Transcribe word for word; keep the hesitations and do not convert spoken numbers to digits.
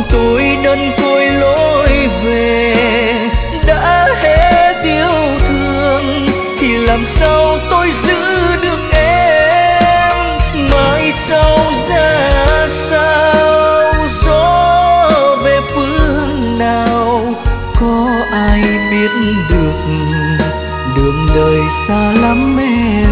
tôi đơn côi lối về. Đã hết yêu thương thì làm sao tôi giữ được em, mai sau ra sao, gió về phương nào có ai biết được. Đường đời xa lắm em